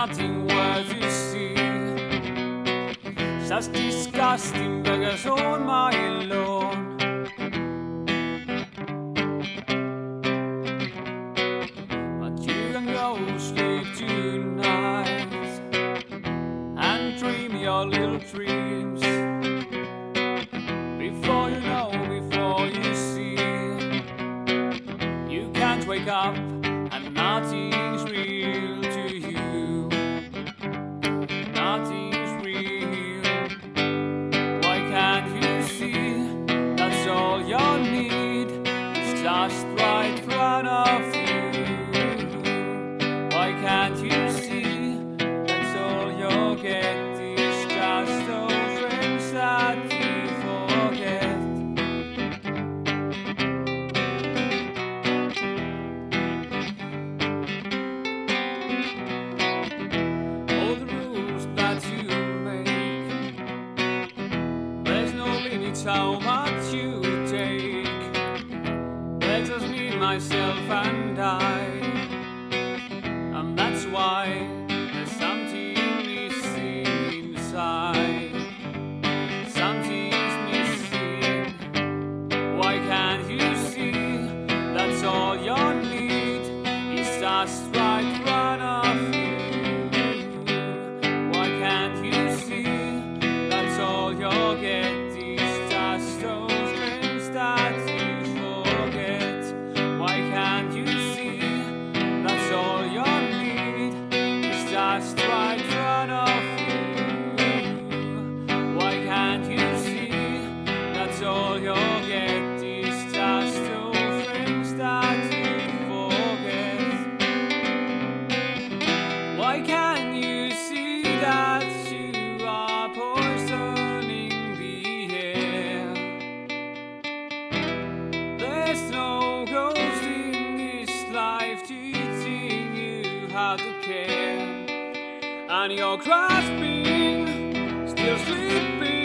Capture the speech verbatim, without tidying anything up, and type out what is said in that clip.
nothing worth to see. Such disgusting beggars on my lawn. But you can go sleep tonight and dream your little dreams. Before you know, before you see, you can't wake up and nothing's real to you. Nothing's real. Why can't you see? That's all you need. It's just right in front of you. Why can't you see? That's all you get. It's just those dreams that you forget. All the rules that you make, there's no limits how much you take. That's just me, myself and I. And that's why there's something missing inside. Something's missing. Why can't you see? That's all you need. It's just right in front of you. Why can't you see? That's all you get. It's just those dreams that you forget. Why can't you see? That's all you need. It's just right in front of you. Why can't you see? That's all you get. It's just those dreams that you forget. Why can't you see that you are poisoning the air? There's no ghost in this life teaching you how to care. And you're grasping, still sleeping.